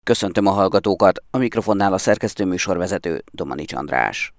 Köszöntöm a hallgatókat, a mikrofonnál a szerkesztő műsorvezető Domanics András.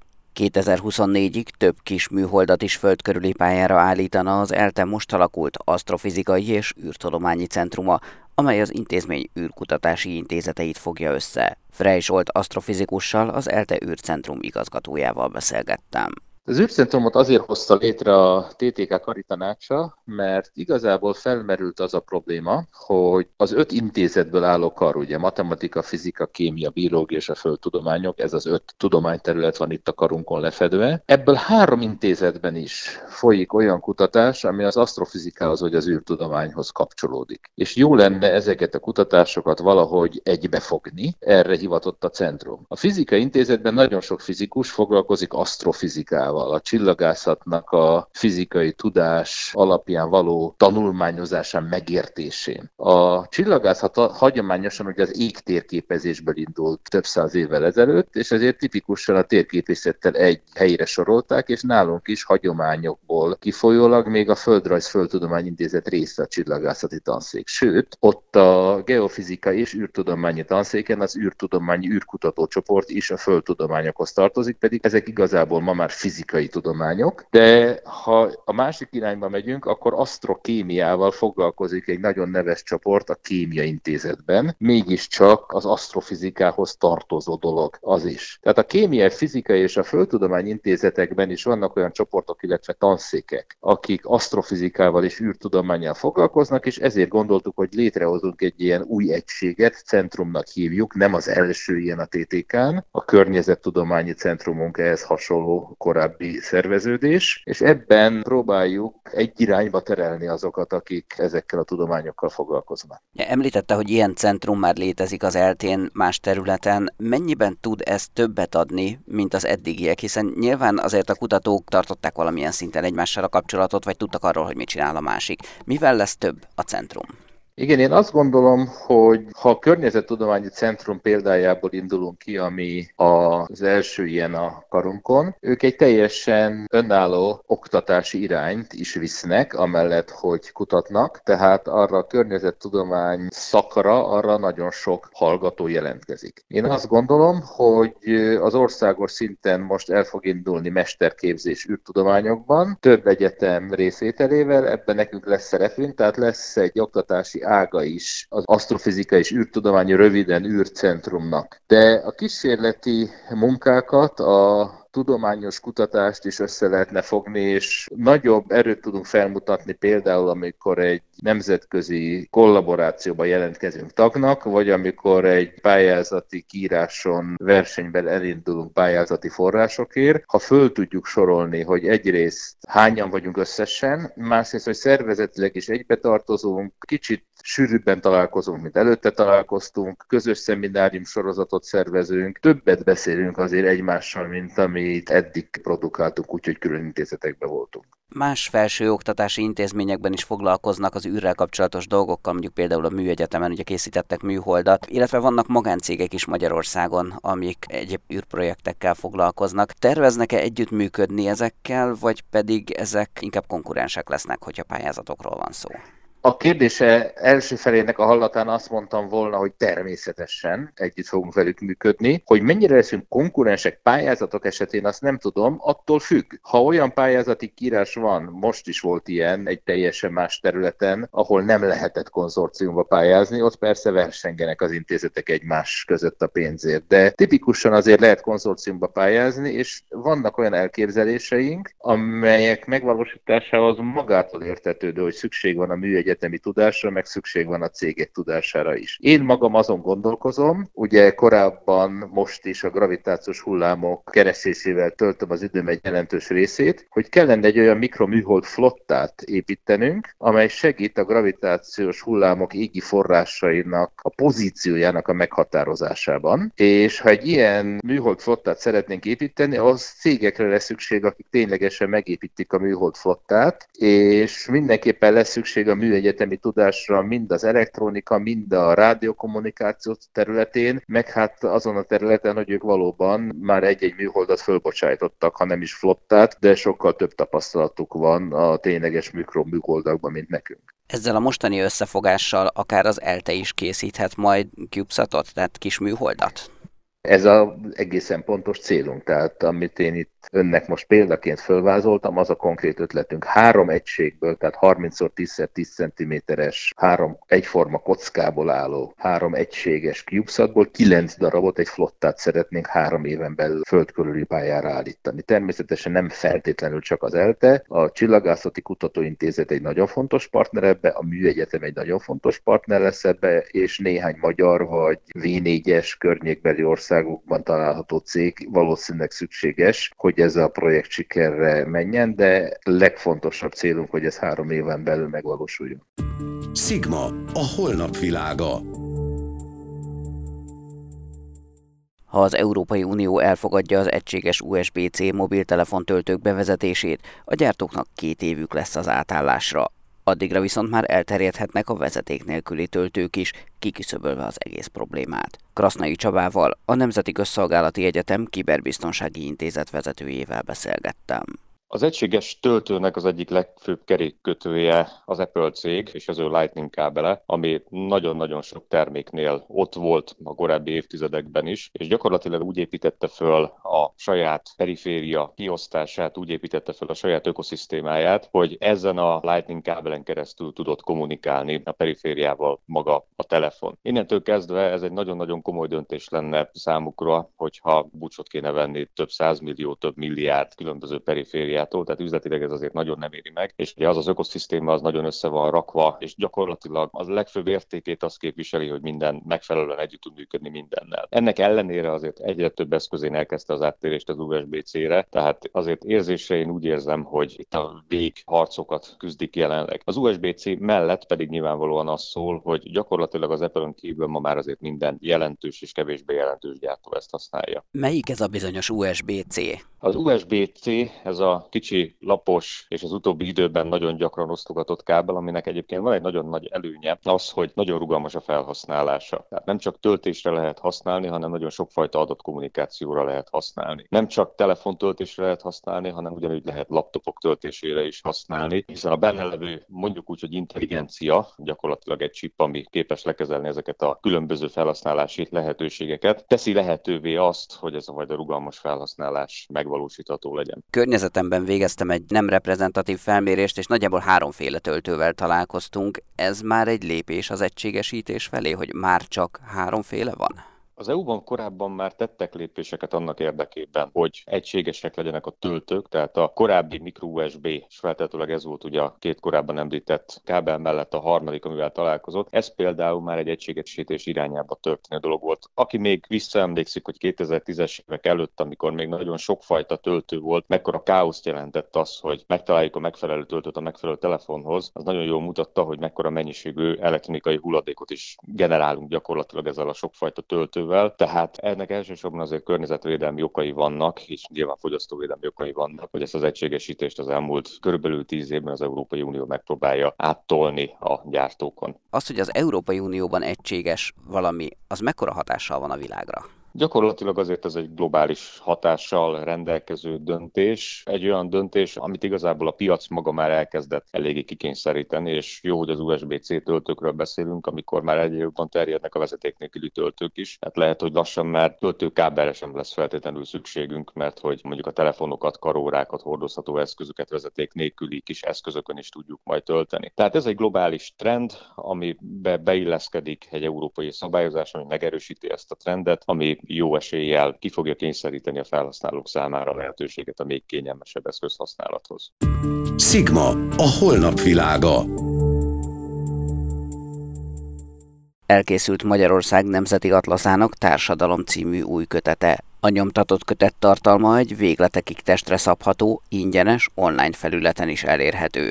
2024-ig több kis műholdat is föld körüli pályára állítana az ELTE most alakult Asztrofizikai és űrtudományi centruma, amely az intézmény űrkutatási intézeteit fogja össze. Frey Zsolt asztrofizikussal, az ELTE űrcentrum igazgatójával beszélgettem. Az űrcentrumot azért hozta létre a TTK karitanácsa, mert igazából felmerült az a probléma, hogy az 5 intézetből álló kar, ugye matematika, fizika, kémia, biológia és a földtudományok, ez az 5 tudományterület van itt a karunkon lefedve. Ebből 3 intézetben is folyik olyan kutatás, ami az asztrofizikához vagy az űrtudományhoz kapcsolódik. És jó lenne ezeket a kutatásokat valahogy egybefogni, erre hivatott a centrum. A fizikai intézetben nagyon sok fizikus foglalkozik asztrofizikával, a csillagászatnak a fizikai tudás alapján való tanulmányozásán, megértésén. A csillagászat hagyományosan ugye az égtérképezésből indult több száz évvel ezelőtt, és ezért tipikusan a térképészettel egy helyre sorolták, és nálunk is hagyományokból kifolyólag még a Földrajz Földtudomány Intézet része a csillagászati tanszék. Sőt, ott a geofizika és űrtudományi tanszéken az űrtudományi űrkutatócsoport is a földtudományokhoz tartozik, pedig ezek igazából ma már fizikai tudományok, de ha a másik irányba megyünk, akkor asztrokémiával foglalkozik egy nagyon neves csoport a Kémia Intézetben, mégiscsak az asztrofizikához tartozó dolog az is. Tehát a Kémia, Fizika és a Földtudomány Intézetekben is vannak olyan csoportok, illetve tanszékek, akik asztrofizikával és űrtudománnyal foglalkoznak, és ezért gondoltuk, hogy létrehozunk egy ilyen új egységet, centrumnak hívjuk, nem az első ilyen a TTK-n, a Környezettudományi Centrumunk ehhez hasonló korábbi szerveződés, és ebben próbáljuk egy irányba terelni azokat, akik ezekkel a tudományokkal foglalkoznak. Említette, hogy ilyen centrum már létezik az ELTE-n más területen. Mennyiben tud ez többet adni, mint az eddigiek? Hiszen nyilván azért a kutatók tartották valamilyen szinten egymással a kapcsolatot, vagy tudtak arról, hogy mit csinál a másik. Mivel lesz több a centrum? Igen, én azt gondolom, hogy ha a Környezettudományi Centrum példájából indulunk ki, ami az első ilyen a karunkon, ők egy teljesen önálló oktatási irányt is visznek, amellett, hogy kutatnak, tehát arra a környezettudomány szakra, arra nagyon sok hallgató jelentkezik. Én azt gondolom, hogy az országos szinten most el fog indulni mesterképzés űrtudományokban, több egyetem részvételével, ebben nekünk lesz szerepünk, tehát lesz egy oktatási ága is az asztrofizika és űrtudományi röviden űrcentrumnak. De a kísérleti munkákat, a tudományos kutatást is össze lehetne fogni, és nagyobb erőt tudunk felmutatni például, amikor egy nemzetközi kollaborációba jelentkezünk tagnak, vagy amikor egy pályázati kiíráson versenyben elindulunk pályázati forrásokért. Ha föl tudjuk sorolni, hogy egyrészt hányan vagyunk összesen, másrészt, hogy szervezetileg is egybetartozunk, kicsit sűrűbben találkozunk, mint előtte találkoztunk, közös szeminárium sorozatot szervezünk, többet beszélünk azért egymással, mint amit eddig produkáltunk, úgyhogy külön intézetekben voltunk. Más felsőoktatási intézményekben is foglalkoznak az űrrel kapcsolatos dolgokkal, mondjuk például a Műegyetemen ugye készítettek műholdat, illetve vannak magáncégek is Magyarországon, amik egyéb űrprojektekkel foglalkoznak. Terveznek-e együttműködni ezekkel, vagy pedig ezek inkább konkurensek lesznek, hogyha pályázatokról van szó? A kérdése első felének a hallatán azt mondtam volna, hogy természetesen együtt fogunk velük működni. Hogy mennyire leszünk konkurensek pályázatok esetén, azt nem tudom, attól függ. Ha olyan pályázati kiírás van, most is volt ilyen egy teljesen más területen, ahol nem lehetett konzorciumba pályázni, ott persze versengenek az intézetek egymás között a pénzért. De tipikusan azért lehet konzorciumba pályázni, és vannak olyan elképzeléseink, amelyek megvalósításához magától értetődő, hogy szükség van a műegyetemi tudásra, meg szükség van a cégek tudására is. Én magam azon gondolkozom, ugye korábban most is a gravitációs hullámok keresésével töltöm az időm egy jelentős részét, hogy kellene egy olyan mikroműhold flottát építenünk, amely segít a gravitációs hullámok égi forrásainak a pozíciójának a meghatározásában. És ha egy ilyen műhold flottát szeretnénk építeni, ahhoz cégekre lesz szükség, akik ténylegesen megépítik a műhold flottát, és mindenképpen lesz szükség a műegyetemi műegyetemi tudásra mind az elektronika, mind a rádiókommunikáció területén, meg hát azon a területen, hogy ők valóban már egy-egy műholdat fölbocsájtottak, ha nem is flottát, de sokkal több tapasztalatuk van a tényleges mikroműholdakban, mint nekünk. Ezzel a mostani összefogással akár az ELTE is készíthet majd CubeSatot, tehát kis műholdat? Ez az egészen pontos célunk, tehát amit én itt önnek most példaként fölvázoltam, az a konkrét ötletünk. 3 egységből, tehát 30x10x10 cm-es 3 egyforma kockából álló 3 egységes CubeSatból 9 darabot, egy flottát szeretnénk 3 éven belül föld körüli pályára állítani. Természetesen nem feltétlenül csak az ELTE, a Csillagászati Kutatóintézet egy nagyon fontos partner ebbe, a Műegyetem egy nagyon fontos partner lesz ebbe, és néhány magyar vagy V4-es környékbeli országokban található cég valószínűleg szükséges, hogy ez a projekt sikerre menjen, de legfontosabb célunk, hogy ez 3 éven belül megvalósuljon. Sigma, a holnap világa. Ha az Európai Unió elfogadja az egységes USB-C mobiltelefontöltők bevezetését, a gyártóknak 2 évük lesz az átállásra. Addigra viszont már elterjedhetnek a vezeték nélküli töltők is, kiküszöbölve az egész problémát. Krasznai Csabával, a Nemzeti Közszolgálati Egyetem Kiberbiztonsági Intézet vezetőjével beszélgettem. Az egységes töltőnek az egyik legfőbb kerékkötője az Apple cég és az ő Lightning kábele, ami nagyon-nagyon sok terméknél ott volt a korábbi évtizedekben is, és gyakorlatilag úgy építette föl a saját periféria kiosztását, úgy építette föl a saját ökoszisztémáját, hogy ezen a Lightning kábelen keresztül tudott kommunikálni a perifériával maga a telefon. Innentől kezdve ez egy nagyon-nagyon komoly döntés lenne számukra, hogyha búcsút kéne venni több 100 millió, több milliárd különböző perifériát, tehát üzletileg ez azért nagyon nem éri meg, és ugye az ökoszisztéma az nagyon össze van rakva, és gyakorlatilag az legfőbb értékét azt képviseli, hogy minden megfelelően együtt tud működni mindennel. Ennek ellenére azért egyre több eszközén elkezdte az áttérést az USB-C-re, tehát azért érzésre én úgy érzem, hogy itt a végharcokat küzdik jelenleg. Az USB-C mellett pedig nyilvánvalóan az szól, hogy gyakorlatilag az Apple-on kívül ma már azért minden jelentős és kevésbé jelentős gyártó ezt használja. Melyik ez a bizonyos USB-C? Az USB-C, ez a kicsi, lapos és az utóbbi időben nagyon gyakran osztogatott kábel, aminek egyébként van egy nagyon nagy előnye, az, hogy nagyon rugalmas a felhasználása. Tehát nem csak töltésre lehet használni, hanem nagyon sokfajta adott kommunikációra lehet használni. Nem csak telefontöltésre lehet használni, hanem ugyanúgy lehet laptopok töltésére is használni, hiszen a benne levő, mondjuk úgy, hogy intelligencia, gyakorlatilag egy chip, ami képes lekezelni ezeket a különböző felhasználási lehetőségeket, teszi lehetővé azt, hogy ez a fajta rugalmas felhasználás megvalósítható legyen. Környezetemben végeztem egy nem reprezentatív felmérést, és nagyjából 3 töltővel találkoztunk. Ez már egy lépés az egységesítés felé, hogy már csak 3 van? Az EU-ban korábban már tettek lépéseket annak érdekében, hogy egységesek legyenek a töltők, tehát a korábbi micro-USB, és feltétlenül ez volt ugye a 2 korábban említett kábel mellett a harmadik, amivel találkozott. Ez például már egy egységesítés irányába történő dolog volt. Aki még visszaemlékszik, hogy 2010-es évek előtt, amikor még nagyon sokfajta töltő volt, mekkora káoszt jelentett az, hogy megtaláljuk a megfelelő töltőt a megfelelő telefonhoz, az nagyon jól mutatta, hogy mekkora mennyiségű elektronikai hulladékot is generálunk gyakorlatilag ezzel a sokfajta töltővel. Tehát ennek elsősorban azért környezetvédelmi okai vannak, és nyilván fogyasztóvédelmi okai vannak, hogy ezt az egységesítést az elmúlt körülbelül 10 évben az Európai Unió megpróbálja áttolni a gyártókon. Az, hogy az Európai Unióban egységes valami, az mekkora hatással van a világra? Gyakorlatilag azért ez egy globális hatással rendelkező döntés. Egy olyan döntés, amit igazából a piac maga már elkezdett eléggé kikényszeríteni, és jó, hogy az USB-C töltőkről beszélünk, amikor már egyre jobban terjednek a vezeték nélküli töltők is. Hát lehet, hogy lassan már töltőkábelre sem lesz feltétlenül szükségünk, mert hogy mondjuk a telefonokat, karórákat, hordozható eszközöket vezeték nélküli kis eszközökön is tudjuk majd tölteni. Tehát ez egy globális trend, amibe beilleszkedik egy európai szabályozás, ami megerősíti ezt a trendet, ami jó eséllyel ki fogja kényszeríteni a felhasználók számára a lehetőséget a még kényelmesebb eszközhasználathoz. Sigma, a holnap világa. Elkészült Magyarország Nemzeti Atlaszának Társadalom című új kötete. A nyomtatott kötet tartalma egy végletekig testre szabható, ingyenes, online felületen is elérhető.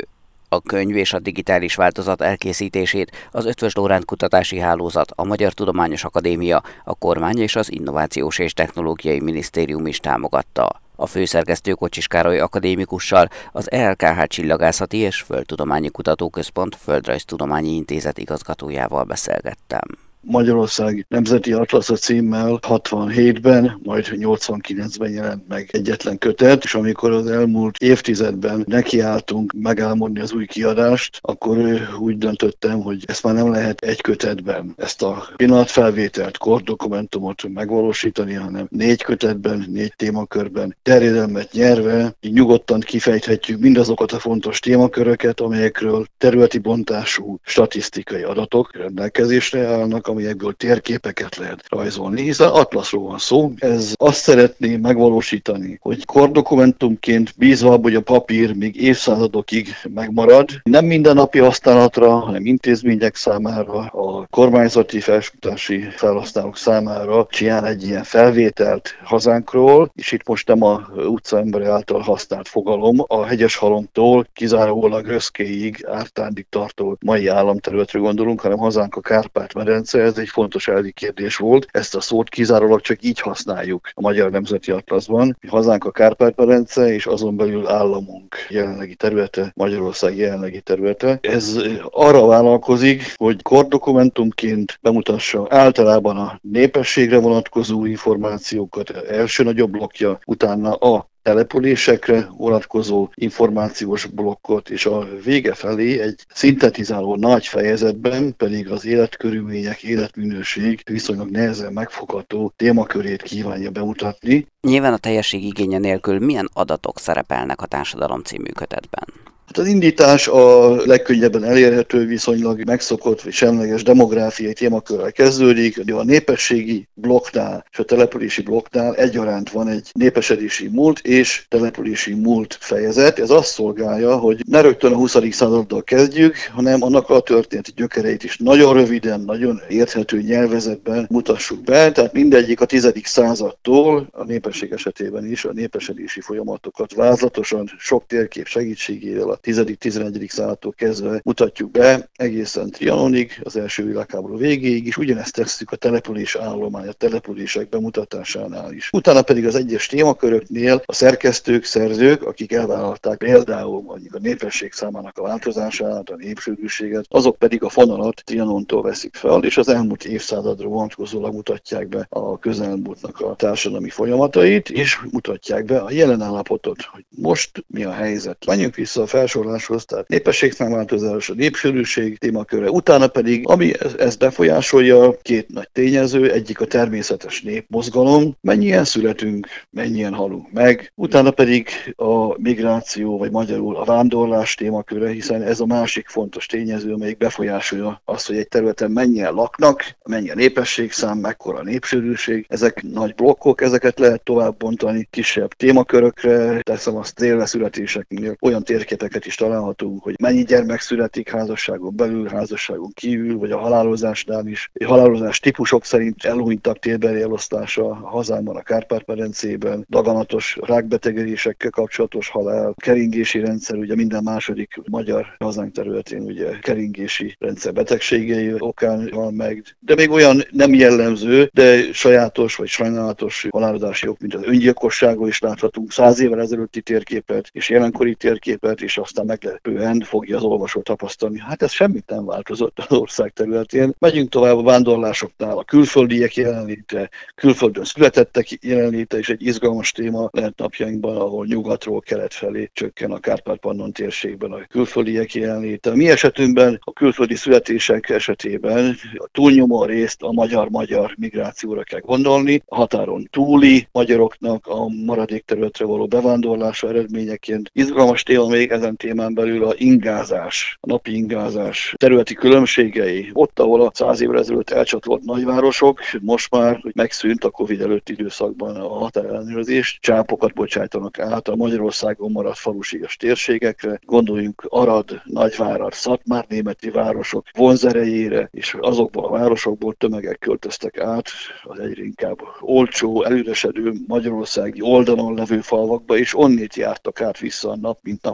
A könyv és a digitális változat elkészítését az Eötvös Loránd Kutatási Hálózat, a Magyar Tudományos Akadémia, a kormány és az Innovációs és Technológiai Minisztérium is támogatta. A főszerkesztő Kocsis Károly akadémikussal, az ELKH Csillagászati és Földtudományi Kutatóközpont Földrajztudományi Intézet igazgatójával beszélgettem. Magyarország Nemzeti Atlasza címmel 67-ben, majd 89-ben jelent meg egyetlen kötet, és amikor az elmúlt évtizedben nekiálltunk megálmodni az új kiadást, akkor úgy döntöttem, hogy ezt már nem lehet egy kötetben, ezt a pillanatfelvételt, kordokumentumot megvalósítani, hanem 4 kötetben, 4 témakörben terjedelmet nyerve, így nyugodtan kifejthetjük mindazokat a fontos témaköröket, amelyekről területi bontású statisztikai adatok rendelkezésre állnak, amelyekből térképeket lehet rajzolni, hiszen atlaszról van szó. Ez azt szeretné megvalósítani, hogy kordokumentumként bízva abban, hogy a papír még évszázadokig megmarad, nem mindennapi használatra, hanem intézmények számára, a kormányzati felsőoktatási felhasználók számára csinál egy ilyen felvételt hazánkról, és itt most nem a utcaembere által használt fogalom, a Hegyeshalomtól kizárólag Röszkéig, Ártándig tartó mai államterületre gondolunk, hanem hazánk a Kárpát-medence. Ez egy fontos elvi kérdés volt. Ezt a szót kizárólag csak így használjuk a Magyar Nemzeti Atlaszban. Hazánk a Kárpát-medence, és azon belül államunk jelenlegi területe, Magyarország jelenlegi területe. Ez arra vállalkozik, hogy kordokumentumként bemutassa általában a népességre vonatkozó információkat, első nagyobb blokkja, utána a településekre vonatkozó információs blokkot, és a vége felé egy szintetizáló nagy fejezetben pedig az életkörülmények, életminőség viszonylag nehezen megfogható témakörét kívánja bemutatni. Nyilván a teljesség igénye nélkül milyen adatok szerepelnek a Társadalom című kötetben? Az indítás a legkönnyebben elérhető, viszonylag megszokott vagy semleges demográfiai témakörrel kezdődik. A népességi blokknál és a települési blokknál egyaránt van egy népesedési múlt és települési múlt fejezet. Ez azt szolgálja, hogy ne rögtön a 20. századdal kezdjük, hanem annak a történeti gyökereit is nagyon röviden, nagyon érthető nyelvezetben mutassuk be. Tehát mindegyik a 10. századtól, a népesség esetében is a népesedési folyamatokat vázlatosan sok térkép segítségével a 10.-11. századtól kezdve mutatjuk be egészen Trianonig, az első világháború végéig, és ugyanezt tesszük a település állomány, a települések bemutatásánál is. Utána pedig az egyes témaköröknél a szerkesztők, szerzők, akik elvállalták például mondjuk a népesség számának a változását, a népsűrűséget, azok pedig a fonalat Trianontól veszik fel, és az elmúlt évszázadra vonatkozólag mutatják be a közelmúltnak a társadalmi folyamatait, és mutatják be a jelen állapotot, hogy most mi a helyzet. Menjünk vissza a felsoroláshoz, tehát népességszámváltozás, a népsűrűség témaköre, utána pedig, ami ezt befolyásolja, 2 nagy tényező, egyik a természetes népmozgalom, mennyien születünk, mennyien halunk meg, utána pedig a migráció, vagy magyarul a vándorlás témaköre, hiszen ez a másik fontos tényező, amelyik befolyásolja azt, hogy egy területen mennyien laknak, mennyi a népességszám, mekkora a népsűrűség. Ezek nagy blokkok, ezeket lehet tovább bontani kisebb témakörökre, teszem azt célszületéseknél olyan térképeket is találhatunk, hogy mennyi gyermek születik házasságon belül, házasságon kívül, vagy a halálozásnál is. A halálozás típusok szerint elhunytak térbeli elosztása a hazámban, a Kárpát-medencében, daganatos rákbetegedésekkel kapcsolatos halál, keringési rendszer, ugye minden második magyar hazánk területén ugye keringési rendszer betegségei okán hal meg, de még olyan nem jellemző, de sajátos vagy sajnálatos halálozási ok, mint az öngyilkosságról is láthatunk 100 évvel ezelőtti térképet és jelenkori térképet, és aztán meglepően fogja az olvasó tapasztalni. Hát ez semmit nem változott az ország területén. Megyünk tovább a vándorlásoknál, a külföldiek jelenléte, külföldön születettek jelenléte, és egy izgalmas téma lehet napjainkban, ahol nyugatról kelet felé csökken a Kárpát-Pannon térségben a külföldiek jelenléte. Mi esetünkben a külföldi születések esetében a túlnyomó részt a magyar-magyar migrációra kell gondolni, a határon túli magyaroknak a maradék területre való bevándorlása eredményeként. Izgalmas téma még ezen témán belül a ingázás, a napi ingázás területi különbségei. Ott, ahol a 100 évvel ezelőtt elcsatolt nagyvárosok, most már, hogy megszűnt a Covid előtti időszakban a határellenőrzés, csápokat bocsájtanak át a Magyarországon maradt falusias térségekre. Gondoljunk Arad, Nagyvárad, Szatmár németi városok vonzerejére, és azokból a városokból tömegek költöztek át az egyre inkább olcsó, előresedő magyarországi oldalon levő falvakba, és onnét jártak át vissza nap mint nap reggel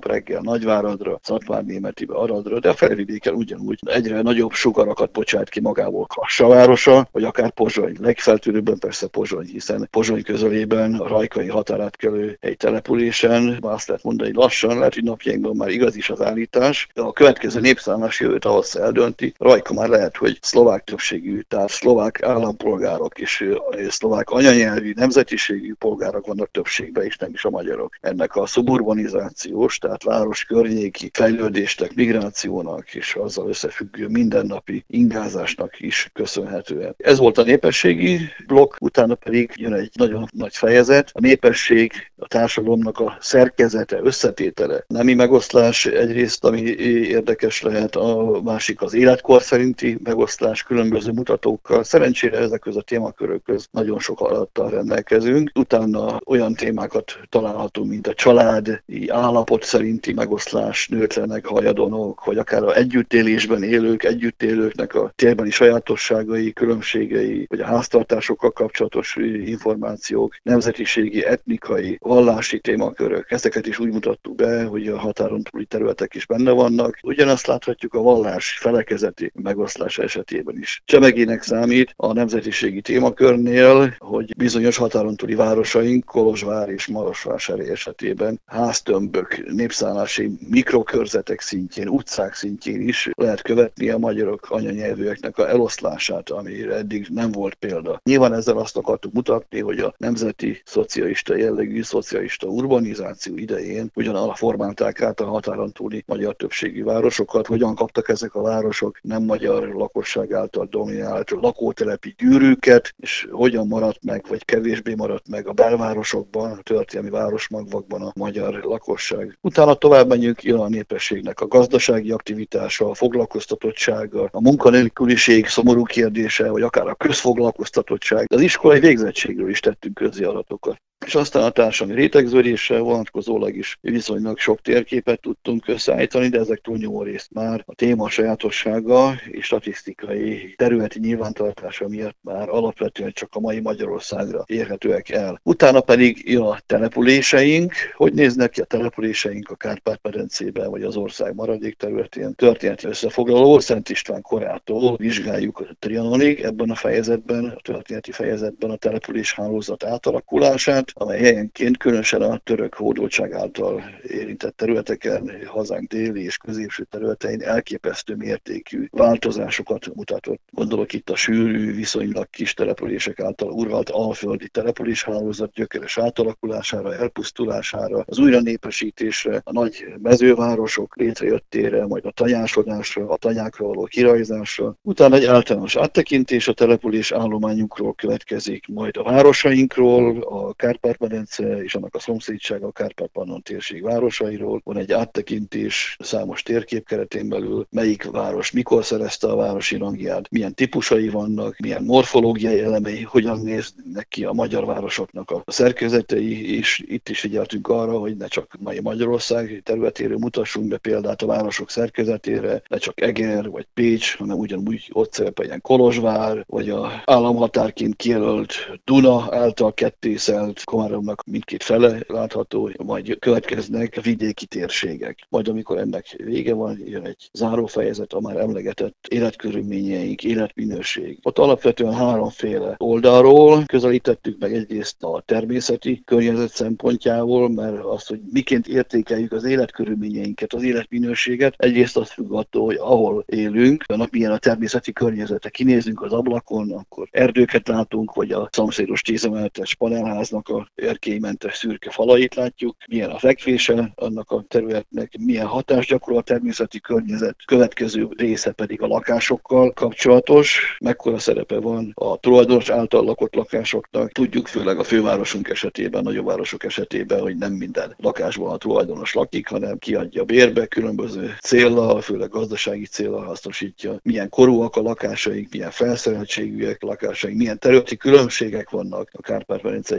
Nagyváradra, Szatmárnémetibe, Aradra, de a felvidéken ugyanúgy egyre nagyobb sugarakat bocsát ki magából Kassa városa, vagy akár Pozsony. Legfeltűnőbben persze Pozsony, hiszen Pozsony közelében a rajkai határátkelő egy településen, azt lehet mondani, hogy lassan, lehet, hogy napjainkban már igaz is az állítás, de a következő népszámlás jövő tavasz eldönti. Rajka már lehet, hogy szlovák többségű, tehát szlovák állampolgárok és szlovák anyanyelvű, nemzetiségű polgárok vannak többségben, és nem is a magyarok. Ennek a szuburbanizációs, tehát város környéki fejlődésnek, migrációnak és azzal összefüggő mindennapi ingázásnak is köszönhetően. Ez volt a népességi blokk, utána pedig jön egy nagyon nagy fejezet, a népesség, a társadalomnak a szerkezete, összetétele. Nemi megoszlás egyrészt, ami érdekes lehet, a másik az életkor szerinti megoszlás különböző mutatókkal. Szerencsére ezekhez a témakörökhöz nagyon sok adattal rendelkezünk. Utána olyan témákat találhatunk, mint a családi állapot szerinti megoszlás, nőtlenek, hajadonok, vagy akár az együttélésben együttélőknek a térbeli sajátosságai, különbségei, vagy a háztartásokkal kapcsolatos információk, nemzetiségi, etnikai, vallási témakörök. Ezeket is úgy mutattuk be, hogy a határon túli területek is benne vannak. Ugyanazt láthatjuk a vallás felekezeti megoszlás esetében is. Csemegének számít a nemzetiségi témakörnél, hogy bizonyos határon túli városaink, Kolozsvár és Marosvásárhely esetében háztömbök, népszállási mikrokörzetek szintjén, utcák szintjén is lehet követni a magyarok anyanyelvűeknek a eloszlását, amire eddig nem volt példa. Nyilván ezzel azt akartuk mutatni, hogy a nemzeti szocialista jellegű szocialista urbanizáció idején ugyanarra formálták át a határon túli magyar többségű városokat, hogyan kaptak ezek a városok nem magyar lakosság által dominált lakótelepi gyűrűket, és hogyan maradt meg, vagy kevésbé maradt meg a belvárosokban, a történelmi városmagvakban a magyar lakosság. Utána tovább menjünk, jön a népességnek a gazdasági aktivitása, a foglalkoztatottsága, a munkanélküliség szomorú kérdése, vagy akár a közfoglalkoztatottság. Az iskolai végzettségről is tettünk közzé adatokat. És aztán a társadalmi rétegződéssel vonatkozólag is viszonylag sok térképet tudtunk összeállítani, de ezek túlnyomó részt már a téma sajátossága és statisztikai területi nyilvántartása miatt már alapvetően csak a mai Magyarországra érhetőek el. Utána pedig jön a településeink. Hogy néznek ki a településeink a Kárpát-medencében vagy az ország maradék területén? Történeti összefoglaló Szent István korától vizsgáljuk a Trianonig ebben a fejezetben, a történeti fejezetben a településhálózat átalakulását, amely helyenként különösen a török hódoltság által érintett területeken, hazánk déli és középső területein elképesztő mértékű változásokat mutatott. Gondolok itt a sűrű, viszonylag kis települések által uralt alföldi településhálózat gyökeres átalakulására, elpusztulására, az újranépesítésre, a nagy mezővárosok létrejöttére, majd a tanyásodásra, a tanyákra való kirajzásra. Utána egy általános áttekintés a település állományunkról következik, majd a városainkról, a Kárpát-medence és annak a szomszédsága a Kárpát-Pannon térség városairól. Van egy áttekintés számos térkép keretén belül, melyik város mikor szerezte a városi rangját, milyen típusai vannak, milyen morfológiai elemei, hogyan néznek ki a magyar városoknak a szerkezetei, és itt is figyeltünk arra, hogy ne csak mai Magyarország területéről mutassunk be példát a városok szerkezetére, ne csak Eger vagy Pécs, hanem ugyanúgy ott szerepeljen Kolozsvár, vagy a államhatárként kijelölt Duna által kettészelt Komáromnak mindkét fele látható, majd következnek vidéki térségek. Majd amikor ennek vége van, jön egy zárófejezet, a már emlegetett életkörülményeink, életminőség. Ott alapvetően háromféle oldalról közelítettük meg egyrészt a természeti környezet szempontjából, mert azt, hogy miként értékeljük az életkörülményeinket, az életminőséget, egyrészt azt függ attól, hogy ahol élünk, annak milyen a természeti környezete. Kinézünk az ablakon, akkor erdőket látunk, vagy a szomszédos 10 emeletes panelháznak a erkélymentes szürke falait látjuk, milyen a fekvése annak a területnek, milyen hatást gyakorol a természeti környezet, következő része pedig a lakásokkal kapcsolatos, mekkora szerepe van a tulajdonos által lakott lakásoknak. Tudjuk főleg a fővárosunk esetében, nagyobb városok esetében, hogy nem minden lakásban a tulajdonos lakik, hanem kiadja bérbe különböző céllal, főleg gazdasági céllal hasznosítja, milyen korúak a lakásaink, milyen felszereltségűek a lakásaink, milyen területi különbségek vannak a Kárpát-medence egyes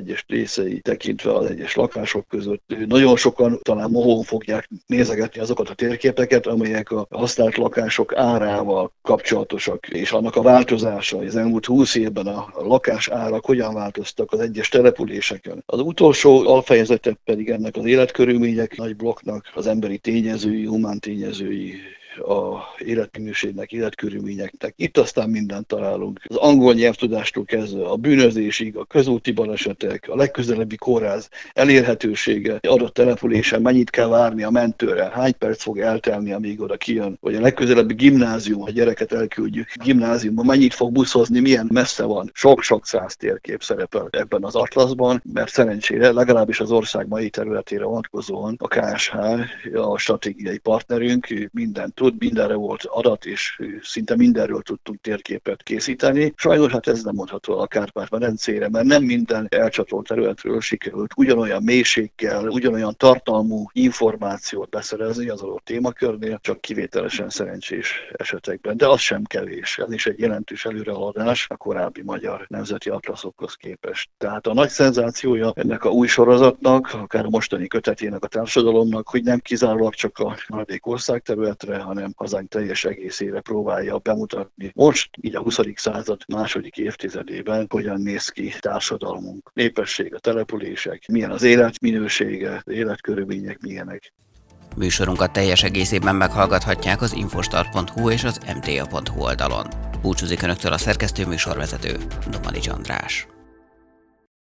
részei tekintve az egyes lakások között. Nagyon sokan talán mohón fogják nézegetni azokat a térképeket, amelyek a használt lakások árával kapcsolatosak, és annak a változása, az elmúlt 20 évben a lakás árak hogyan változtak az egyes településeken. Az utolsó alfejezete pedig ennek az életkörülmények nagy blokknak az emberi tényezői, humán tényezői, a életminőségnek, életkörülményeknek. Itt aztán mindent találunk. Az angol nyelvtudástól kezdve a bűnözésig, a közúti balesetek, a legközelebbi kórház elérhetősége, adott településen mennyit kell várni a mentőre, hány perc fog eltelni, amíg oda kijön, vagy a legközelebbi gimnázium, a gyereket elküldjük gimnáziumba, mennyit fog buszozni, milyen messze van. Sok-sok száz térkép szerepel ebben az atlaszban, mert szerencsére legalábbis az ország mai területére vonatkozóan a KSH, a stratégiai partnerünk mindent tud, mindenre volt adat, és szinte mindenről tudtunk térképet készíteni. Sajnos hát ez nem mondható a Kárpát-medencére, mert nem minden elcsatolt területről sikerült ugyanolyan mélységgel, ugyanolyan tartalmú információt beszerezni az adott témakörnél, csak kivételesen szerencsés esetekben. De az sem kevés. Ez is egy jelentős előrehaladás a korábbi magyar nemzeti atlaszokhoz képest. Tehát a nagy szenzációja ennek a új sorozatnak, akár a mostani kötetének a társadalomnak, hogy nem kizárólag csak a maradék országterületre, hanem hazánk teljes egészére próbálja bemutatni. Most, így a 20. század második évtizedében, hogyan néz ki társadalmunk, népesség, a települések, milyen az életminősége, az életkörülmények milyenek. Műsorunkat teljes egészében meghallgathatják az infostart.hu és az mta.hu oldalon. Búcsúzik Önöktől a szerkesztő műsorvezető, Domanics András.